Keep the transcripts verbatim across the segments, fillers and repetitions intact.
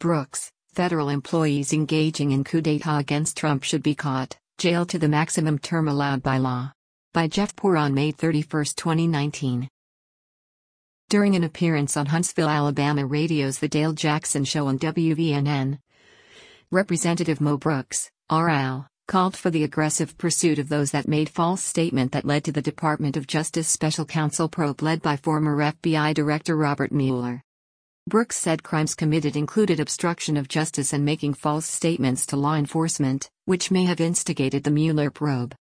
Brooks, federal employees engaging in coup d'etat against Trump should be caught, jailed to the maximum term allowed by law. By Jeff Poor on May thirty-first, twenty nineteen. During an appearance on Huntsville, Alabama radio's The Dale Jackson Show on W V N N, Representative Mo Brooks, R L, called for the aggressive pursuit of those that made false statement that led to the Department of Justice Special Counsel probe led by former F B I Director Robert Mueller. Brooks said crimes committed included obstruction of justice and making false statements to law enforcement, which may have instigated the Mueller probe.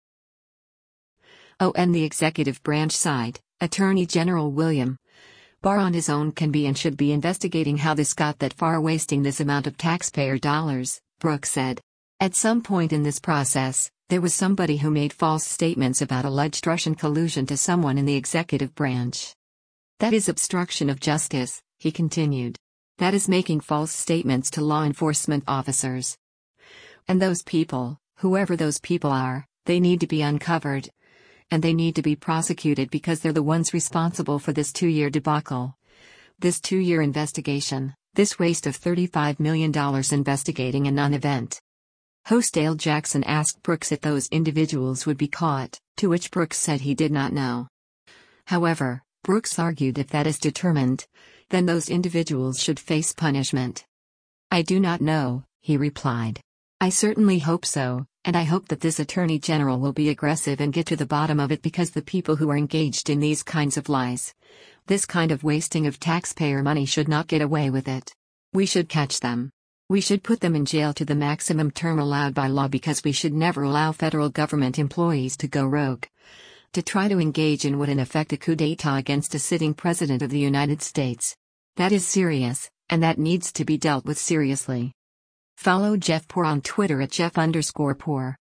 Oh, and the executive branch side, Attorney General William Barr on his own can be and should be investigating how this got that far, wasting this amount of taxpayer dollars, Brooks said. At some point in this process, there was somebody who made false statements about alleged Russian collusion to someone in the executive branch. That is obstruction of justice, he continued. That is making false statements to law enforcement officers. And those people, whoever those people are, they need to be uncovered. And they need to be prosecuted because they're the ones responsible for this two-year debacle. This two-year investigation, this waste of thirty-five million dollars investigating a non-event. Host Dale Jackson asked Brooks if those individuals would be caught, to which Brooks said he did not know. However, Brooks argued if that is determined, then those individuals should face punishment. I do not know, he replied. I certainly hope so, and I hope that this Attorney General will be aggressive and get to the bottom of it, because the people who are engaged in these kinds of lies, this kind of wasting of taxpayer money, should not get away with it. We should catch them. We should put them in jail to the maximum term allowed by law, because we should never allow federal government employees to go rogue, to try to engage in what in effect a coup d'etat against a sitting president of the United States. That is serious, and that needs to be dealt with seriously. Follow Jeff Poor on Twitter at Jeff underscore Poor.